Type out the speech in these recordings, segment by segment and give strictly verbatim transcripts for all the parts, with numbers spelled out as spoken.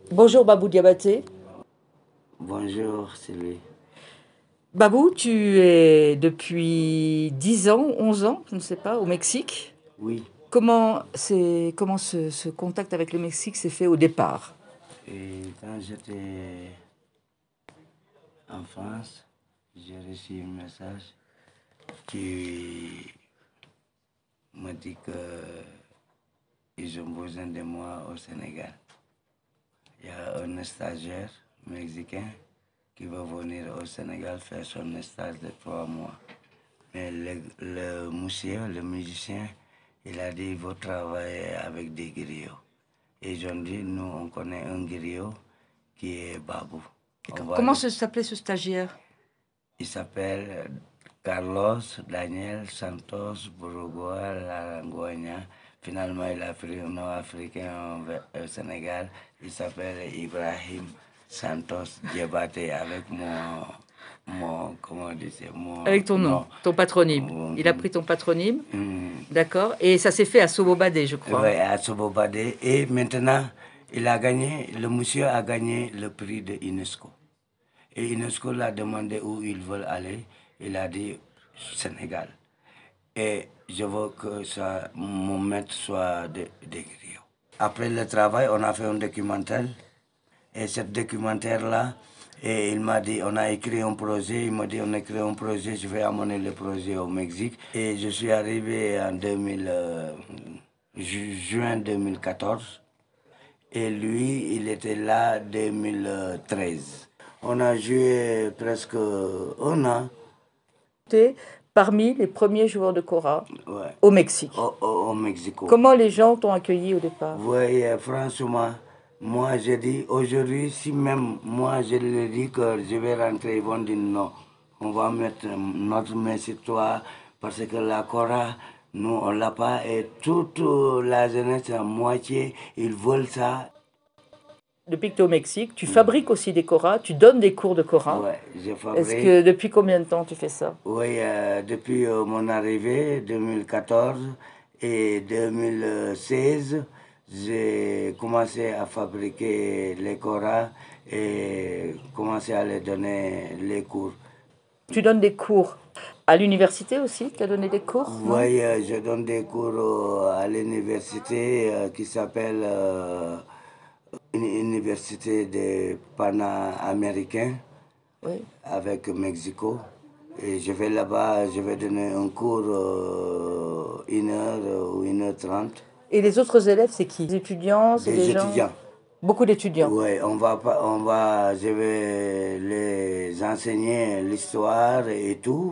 Bonjour Babou Diabaté. Bonjour Sylvie. Babou, tu es depuis dix ans, onze ans, je ne sais pas, au Mexique. Oui, Comment, c'est, comment ce, ce contact avec le Mexique s'est fait au départ? et quand j'étais en France, j'ai reçu un message qui me dit qu'ils ont besoin de moi au Sénégal. Il y a un stagiaire mexicain qui va venir au Sénégal faire son stage de trois mois. Mais le, le monsieur, le musicien, il a dit qu'il veut travailler avec des griots. Et ils ont dit, nous, on connaît un griot qui est Babou. On va Comment le- se- s'appelait ce stagiaire? Il s'appelle Carlos Daniel Santos Bourgois Laranguagna. Finalement, il a pris un nom africain au au Sénégal. Il s'appelle Ibrahim Santos Diabaté avec mon, mon, comment on dit, c'est mon Avec ton nom, nom. ton patronyme. Il a Mhm. pris ton patronyme, Mhm. d'accord. Et ça s'est fait à Sobobadé, je crois. Ouais, à Sobobadé. Et maintenant, il a gagné, le monsieur a gagné le prix de UNESCO. Et UNESCO l'a demandé où ils veulent aller. Il a dit Sénégal. Et je veux que ça, mon maître soit de, des griots. Après le travail, on a fait un documentaire. Et ce documentaire-là, et il m'a dit, on a écrit un projet. Il m'a dit, on a écrit un projet, je vais amener le projet au Mexique. Et je suis arrivé en deux mille, euh, ju- juin deux mille quatorze. Et lui, il était là en deux mille treize. On a joué presque un an. Tu es parmi les premiers joueurs de kora Ouais, au Mexique. au, au, au Mexico. Comment les gens t'ont accueilli au départ? Oui, euh, franchement, moi je dis aujourd'hui, si même moi je leur dis que je vais rentrer, ils vont dire non. On va mettre notre main sur toi parce que la Cora, nous on l'a pas et toute la jeunesse à moitié, ils veulent ça. Depuis que tu es au Mexique, tu fabriques aussi des koras, tu donnes des cours de kora. Ouais, je Est-ce fabrique. que depuis combien de temps tu fais ça? Oui, euh, depuis euh, mon arrivée, deux mille quatorze et deux mille seize, j'ai commencé à fabriquer les koras et commencé à les donner les cours. Tu donnes des cours à l'université aussi? Tu as donné des cours, non? Oui, euh, je donne des cours euh, à l'université euh, qui s'appelle euh, une université des Panaméricains Oui. avec Mexico. Et je vais là-bas, je vais donner un cours euh, une heure euh, ou une heure trente. Et les autres élèves, c'est qui? Des étudiants, c'est des Des gens? étudiants. Beaucoup d'étudiants. Oui, on va, pas- on va, je vais les enseigner l'histoire et tout.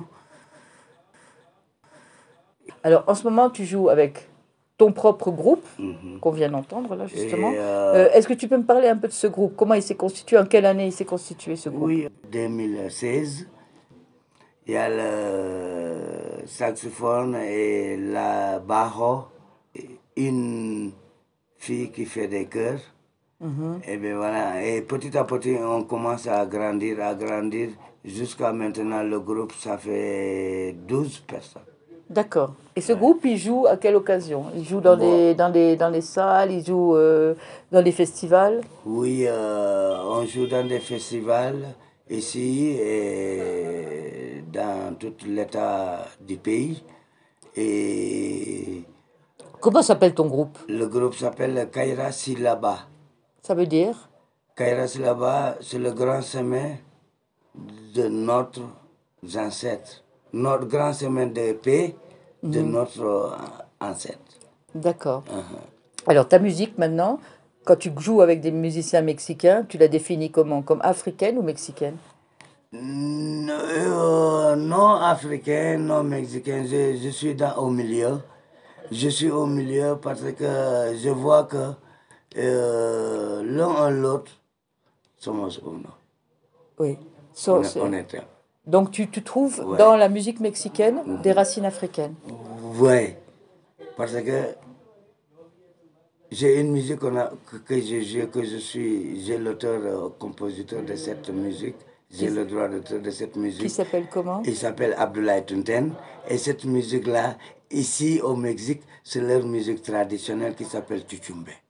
Alors, en ce moment, tu joues avec ton propre groupe, Mhm. qu'on vient d'entendre là, justement. Et euh, Euh, Est-ce que tu peux me parler un peu de ce groupe? Comment il s'est constitué? En quelle année il s'est constitué, ce groupe? oui, deux mille seize, il y a le saxophone et la bajo, une fille qui fait des chœurs. Et bien voilà, et petit à petit, on commence à grandir, à grandir. Jusqu'à maintenant, le groupe, ça fait douze personnes. D'accord. Et ce groupe, il joue à quelle occasion? Il joue dans Bon, les, dans les, dans les salles, il joue euh, dans les festivals? oui, euh, on joue dans des festivals ici et dans tout l'état du pays. Et Comment s'appelle ton groupe? le groupe s'appelle Kaira Silaba. Ça veut dire? Kaira Silaba, c'est le grand chemin de notre ancêtre, notre grand chemin de paix de notre euh, ancêtre. D'accord. Alors, ta musique maintenant, quand tu joues avec des musiciens mexicains, tu la définis comment? Comme africaine ou mexicaine? N- euh, non africain, non mexicain, je, je suis dans, au milieu. Je suis au milieu parce que je vois que euh, l'un et l'autre somos uno. Oui. On So- est, on c'est- est un. Donc, tu, tu trouves Ouais. dans la musique mexicaine des racines africaines. Ouais. Parce que j'ai une musique qu'on a- que, que je joue, que je suis, j'ai l'auteur-compositeur de cette musique, j'ai Qui, le droit d'auteur de cette qui musique. s'appelle comment? Il s'appelle Abdoulaye Tunten. Et cette musique-là, ici au Mexique, c'est leur musique traditionnelle qui s'appelle Tuchumbe.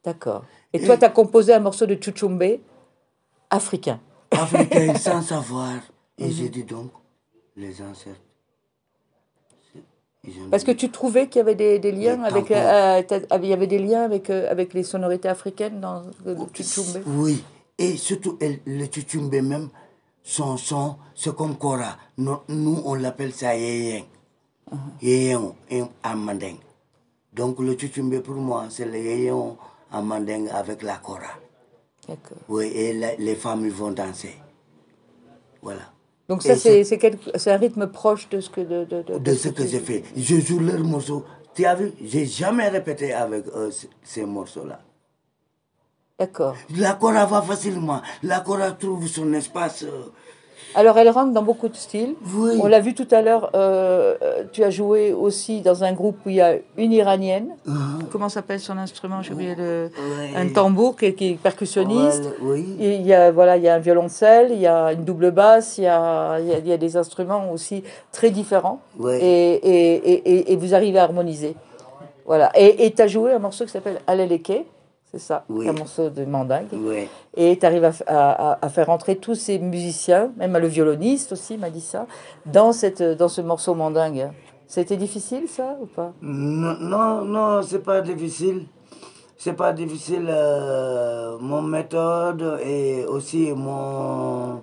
D'accord. Et, et toi, tu as composé un morceau de Tchouchtchoumbe africain. Africain, sans savoir. Et j'ai dit donc, les ancêtres. Parce que tu trouvais qu'il y avait des, des liens avec, euh, il y avait des liens avec, euh, avec les sonorités africaines dans le Tchouchtchoumbe. Oui, et surtout le Tchouchtchoumbe même, son son, c'est comme Kora. Nous, nous on l'appelle ça Yéyen. Yéyen en manding. Donc le Tchouchtchoumbe pour moi, c'est le Yéyen en manding avec la Kora. D'accord. Oui, et la, les femmes ils vont danser. Voilà. Donc ça, c'est, c'est, quel, c'est un rythme proche de ce que... De, de, de, de, de ce que, que j'ai fait. Je joue leurs morceaux. Tu as vu, j'ai jamais répété avec eux ces morceaux-là. D'accord. La Kora va facilement. La Kora trouve son espace. Euh... Alors, elle rentre dans beaucoup de styles. Oui. On l'a vu tout à l'heure, euh, tu as joué aussi dans un groupe où il y a une Iranienne. Uh-huh. Comment s'appelle son instrument? J'ai oublié le... Oui. Un tambour qui, qui est percussionniste. Oui. Et il y a, voilà, il y a un violoncelle, il y a une double basse, il y a, il y a, il y a des instruments aussi très différents. Oui. Et, et, et, et, et vous arrivez à harmoniser. Voilà. Et tu as joué un morceau qui s'appelle Aleleke. C'est ça, oui. Un morceau de mandingue. Oui. Et tu arrives à, à, à faire entrer tous ces musiciens, même le violoniste aussi m'a dit ça, dans, cette, dans ce morceau mandingue. C'était difficile ça ou pas? Non, non, non, c'est pas difficile. C'est pas difficile. Euh, mon méthode et aussi mon,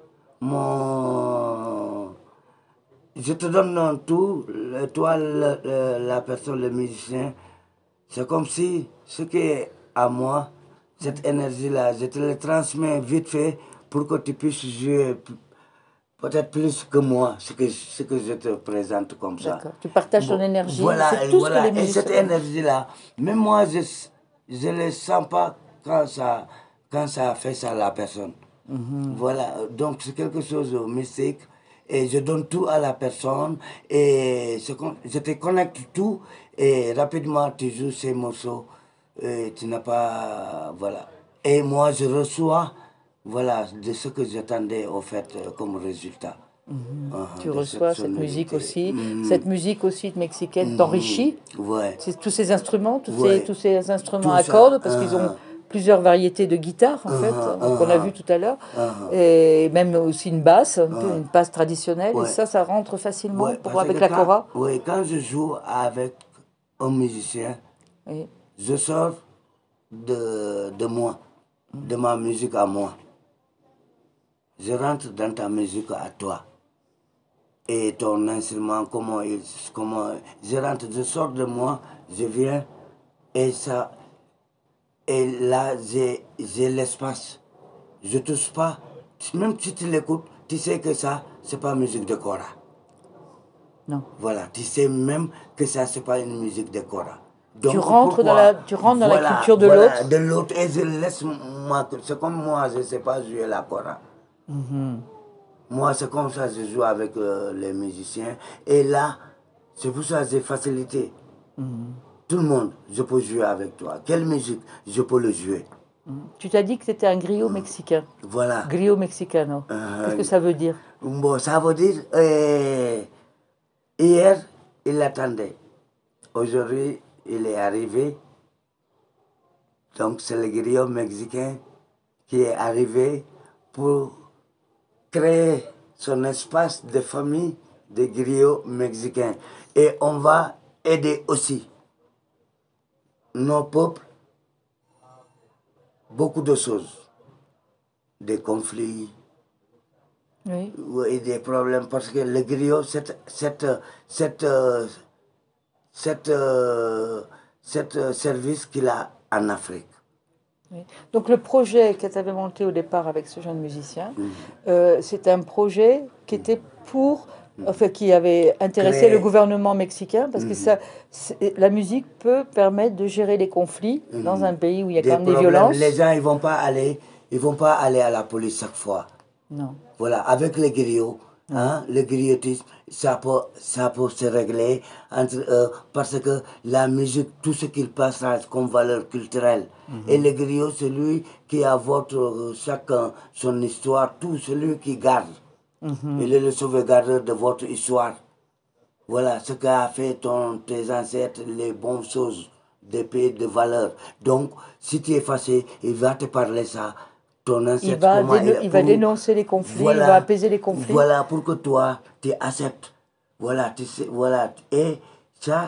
mon... Je te donne tout, toi, le, le, la personne, le musicien. C'est comme si ce qui est à moi, cette énergie-là, je te la transmets vite fait pour que tu puisses jouer peut-être plus que moi, ce que, ce que je te présente comme ça. D'accord. Tu partages ton bon, énergie. Voilà, c'est tout voilà. Ce que les et cette énergie-là, même moi, je ne le sens pas quand ça, quand ça fait ça à la personne. Mm-hmm. Voilà, donc c'est quelque chose de mystique. Et je donne tout à la personne et je te connecte tout et rapidement tu joues ces morceaux et tu n'as pas... Voilà. Et moi je reçois voilà, de ce que j'attendais au fait comme résultat. Mmh. Uh-huh, tu reçois cette, cette musique aussi, mmh. cette musique aussi mexicaine mmh. t'enrichit. Ouais. C'est, tous ces instruments, tous, ouais. ces, tous ces instruments tout à cordes, parce uh-huh. qu'ils ont plusieurs variétés de guitare en uh-huh. fait, uh-huh. qu'on a vu tout à l'heure, uh-huh. et même aussi une basse, un uh-huh. peu une basse traditionnelle, ouais. et ça, ça rentre facilement ouais, pour, avec la kora. Oui, quand je joue avec un musicien, oui. je sors de, de moi, mmh. de ma musique à moi. Je rentre dans ta musique à toi. Et ton instrument, comment il... Comment, je rentre, je sors de moi, je viens, et ça... Et là, j'ai, j'ai l'espace. Je touche pas. Même si tu l'écoutes, tu sais que ça, c'est pas musique de kora. Non. Voilà, tu sais même que ça, c'est pas une musique de kora. Donc, tu rentres, pourquoi, dans, la, tu rentres dans voilà, la culture de voilà, l'autre. de l'autre, et je laisse moi, c'est comme moi, je ne sais pas jouer la kora. Mm-hmm. Moi, c'est comme ça que je joue avec euh, les musiciens. Et là, c'est pour ça que j'ai facilité. Mm-hmm. Tout le monde, je peux jouer avec toi. Quelle musique, je peux le jouer. Mm-hmm. Tu t'as dit que c'était un griot mexicain. Voilà. Griot mexicano. Euh, Qu'est-ce que ça veut dire? Bon, ça veut dire, euh, hier, il l'attendait. Aujourd'hui, il est arrivé. Donc, c'est le griot mexicain qui est arrivé pour créer son espace de famille de griots mexicains. Et on va aider aussi nos peuples, beaucoup de choses, des conflits, oui. et des problèmes, parce que le griot, c'est cette, cette, cette, cette service qu'il a en Afrique. Oui. Donc le projet que tu avais monté au départ avec ce jeune musicien, mmh. euh, c'était un projet qui était pour, enfin qui avait intéressé Créer. le gouvernement mexicain, parce mmh. que ça, la musique peut permettre de gérer les conflits mmh. dans un pays où il y a des quand même problèmes. Des violences. Les gens ils vont pas aller, ils vont pas aller à la police chaque fois. Non. Voilà, avec les griots, hein, le griotisme, ça peut, ça peut se régler entre, euh, parce que la musique, tout ce qu'il passe comme valeur culturelle. Mm-hmm. Et le griot, c'est lui qui a votre, chacun son histoire, tout celui qui garde. Mm-hmm. Il est le sauvegardeur de votre histoire. Voilà ce qu'a fait ton, tes ancêtres, les bonnes choses des pays de valeur. Donc, si tu es fâché, il va te parler ça. Ton ancêtre, il va, comment déno il va pour, dénoncer les conflits, voilà, il va apaiser les conflits. Voilà, pour que toi, tu acceptes. Voilà, tu sais, voilà. Et ça,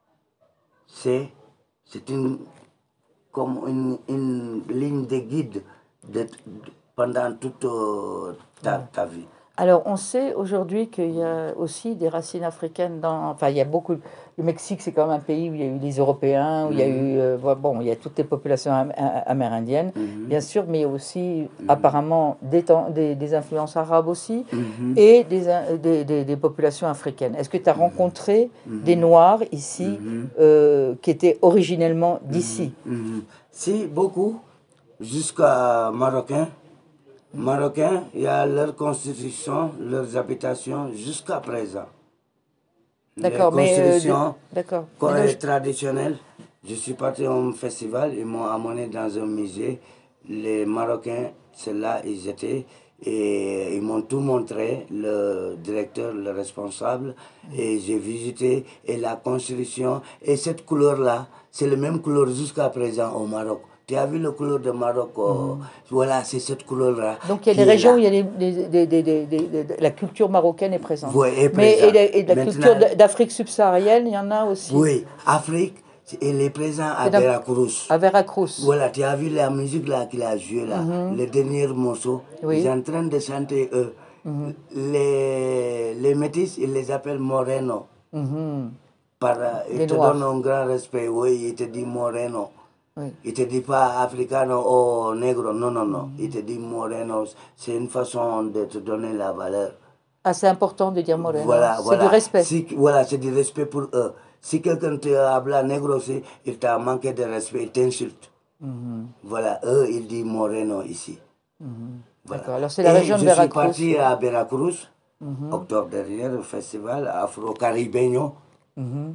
c'est une, comme une, une ligne de guide de, de, pendant toute euh, ta, ta vie. Alors, on sait aujourd'hui qu'il y a aussi des racines africaines dans... Enfin, il y a beaucoup... Le Mexique, c'est quand même un pays où il y a eu les Européens, où mm-hmm. il y a eu... Euh, bon, il y a toutes les populations am amérindiennes, mm-hmm. bien sûr, mais aussi, mm-hmm. apparemment, des, des, des influences arabes aussi, mm-hmm. et des, des, des, des populations africaines. Est-ce que tu as rencontré mm-hmm. des Noirs ici, mm-hmm. euh, qui étaient originellement d'ici? mm-hmm. Si, beaucoup, jusqu'à Marocains. Marocains, il y a leur constitution, leurs habitations jusqu'à présent. D'accord, mais... Constitution euh, traditionnelle. Je suis parti à un festival, ils m'ont amené dans un musée. Les Marocains, c'est là ils étaient. Et ils m'ont tout montré, le directeur, le responsable. Et j'ai visité. Et la constitution, et cette couleur-là, c'est la même couleur jusqu'à présent au Maroc. Tu as vu le couleur de Maroc, mmh. Voilà, c'est cette couleur-là. Donc il y a des régions là. Où il y a les, les, les, les, les, la culture marocaine est présente. Oui, est présente. Mais et la, et la culture d'Afrique subsaharienne, il y en a aussi. Oui, Afrique, elle est présente à Veracruz. À Veracruz. Voilà, tu as vu la musique là qu'il a jouée là, mmh. le dernier morceau. Oui. Ils sont en train de chanter eux. Mmh. Les, les métis, ils les appellent Moreno. Mmh. Par, ils te donnent un grand respect, oui, ils te disent Moreno. Oui. Il ne te dit pas africano ou négro, non, non, non. Il te dit moreno. C'est une façon de te donner la valeur. Ah, c'est important de dire moreno. Voilà, c'est voilà. du respect. Si, voilà, c'est du respect pour eux. Si quelqu'un te habla négro, il t'a manqué de respect, il t'insulte. Mm-hmm. Voilà, eux, ils disent moreno ici. Mm-hmm. Voilà. D'accord, alors c'est la région Et de Veracruz. Je suis parti à Veracruz, mm-hmm. octobre dernier, au festival afro-caribéen. Mm-hmm.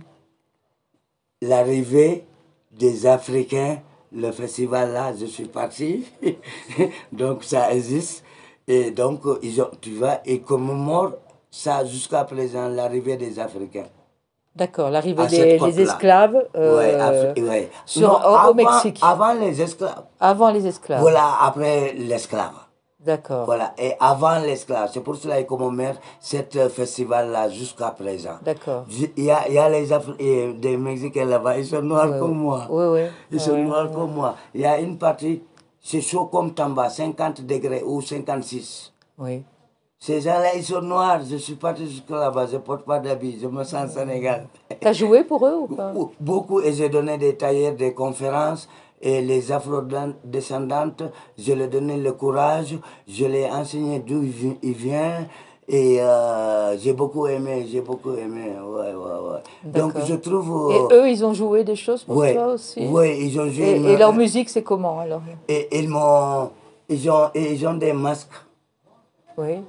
L'arrivée des Africains, le festival là, je suis parti, donc ça existe, et donc ils ont, tu vois, ils commémorent ça jusqu'à présent, l'arrivée des Africains. D'accord, l'arrivée des les esclaves euh, ouais, ouais. Sur, non, au, avant, au Mexique. Avant les esclaves. Avant les esclaves. Voilà, après l'esclave. D'accord. Voilà, et avant l'esclave. C'est pour cela qu'ils commémorent ce festival-là jusqu'à présent. D'accord. Il y a, il y a les Afri des Mexicains là-bas, ils sont noirs oui, comme moi. Oui, oui. Ils sont oui, noirs oui. comme moi. Il y a une partie, c'est chaud comme Tamba, cinquante degrés ou cinquante-six. Oui. Ces gens-là, ils sont noirs. Je suis parti jusque là-bas, je ne porte pas d'habits, je me sens Sénégal. Tu as joué pour eux ou pas? Beaucoup, et j'ai donné des tailleurs, des conférences. Et les afro-descendantes, je leur ai donné le courage, je leur ai enseigné d'où il vient, et euh, j'ai beaucoup aimé, j'ai beaucoup aimé, ouais, ouais, ouais. Donc je trouve... Euh, et eux, ils ont joué des choses pour ouais, toi aussi? Oui, ils ont joué... Et, et leur musique, c'est comment alors? Et ils m'ont... Ils ont, ils ont des masques. Oui.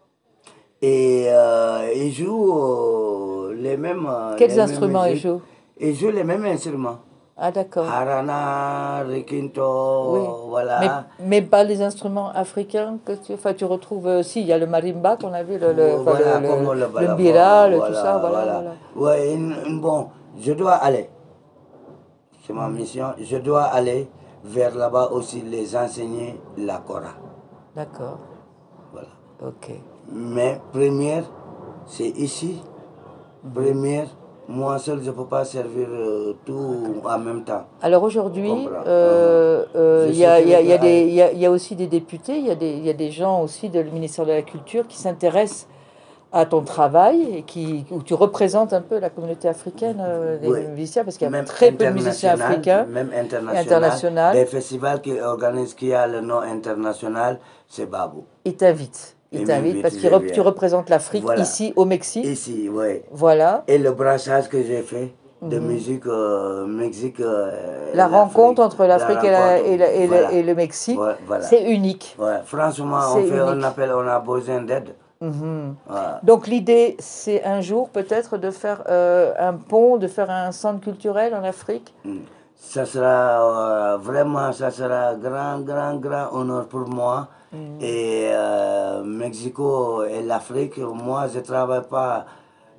Et euh, ils jouent les mêmes... Quels les instruments mêmes ils jouent? Ils jouent les mêmes instruments. Ah d'accord. Harana, Requinto, oui. voilà. Mais, mais pas les instruments africains que tu, enfin, tu retrouves aussi. Il y a le marimba qu'on a vu, le, le, voilà, le, le, le, le mbira, le, voilà, tout ça, voilà. voilà. voilà. Ouais, une, une, bon, je dois aller. C'est ma mission. Je dois aller vers là-bas aussi les enseigner la Kora. D'accord. Voilà. Ok. Mais première, c'est ici. Mm-hmm. Première. Moi seul, je ne peux pas servir euh, tout en même temps. Alors aujourd'hui, il euh, euh, y, a, y, a, y, a des, y, a, y a aussi des députés, il y, a des, y a des gens aussi du ministère de la Culture qui s'intéressent à ton travail et qui, où tu représentes un peu la communauté africaine euh, des oui. musiciens, parce qu'il y a même très peu de musiciens africains. Même international. international. Des festivals qui organisent, qui a le nom international, c'est Babou. Il t'invite. Il t'invite parce que rep tu représentes l'Afrique voilà. Ici au Mexique. Ici, oui. Voilà. Et le brassage que j'ai fait de mm-hmm. musique euh, Mexique. Euh, la rencontre entre l'Afrique et, la, et, la, et, voilà. et le Mexique, ouais, voilà. C'est unique. Ouais. Franchement, on fait un appel, on a besoin d'aide. Mm-hmm. Voilà. Donc l'idée, c'est un jour peut-être de faire euh, un pont, de faire un centre culturel en Afrique. Mm. Ça sera euh, vraiment, ça sera grand, grand, grand honneur pour moi. Mm. Et euh, Mexico et l'Afrique, moi je ne travaille pas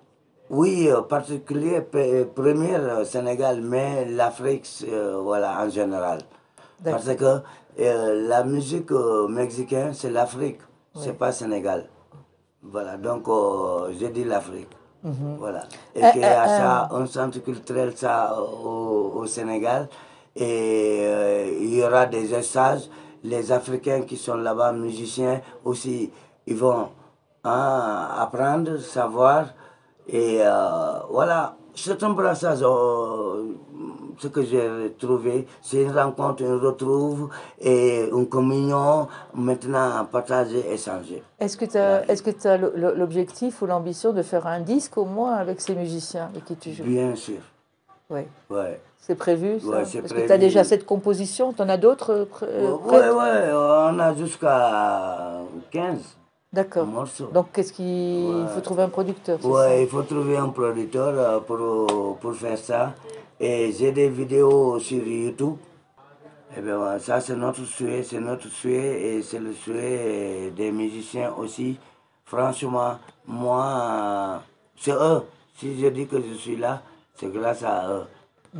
Oui, euh, particulier, pe- première euh, Sénégal, mais l'Afrique, euh, voilà, en général. Parce D'accord. que euh, la musique euh, mexicaine, c'est l'Afrique, c'est Oui. pas Sénégal. Voilà, donc euh, j'ai dit l'Afrique. Mhm. Voilà. Et Euh, qu'il y euh, a euh, ça, un centre culturel ça, au, au Sénégal. Et euh, il y aura des stages. Les Africains qui sont là-bas, musiciens aussi, ils vont hein, apprendre, savoir. Et euh, voilà, c'est un brassage. euh, ce que j'ai trouvé, c'est une rencontre, une retrouve et une communion, maintenant partager, échanger. est-ce que tu Voilà. as, est-ce que tu as le- le- l'objectif ou l'ambition de faire un disque au moins avec ces musiciens avec qui tu joues? Bien sûr. Oui. Ouais. C'est prévu Ouais, ça? c'est Est-ce que tu as déjà prévu. cette composition? Tu en as d'autres euh, pré- euh, Ouais, prêtes? ouais, on a jusqu'à quinze D'accord. morceaux. Donc qu'est-ce qu'il il faut Ouais. trouver un producteur, c'est ça? Ouais, il faut trouver un producteur euh, pour, pour faire ça. Et j'ai des vidéos sur YouTube. Et bien, voilà, ça, c'est notre souhait, c'est notre souhait et c'est le souhait des musiciens aussi. Franchement, moi, euh, c'est eux. Si je dis que je suis là, c'est grâce à eux.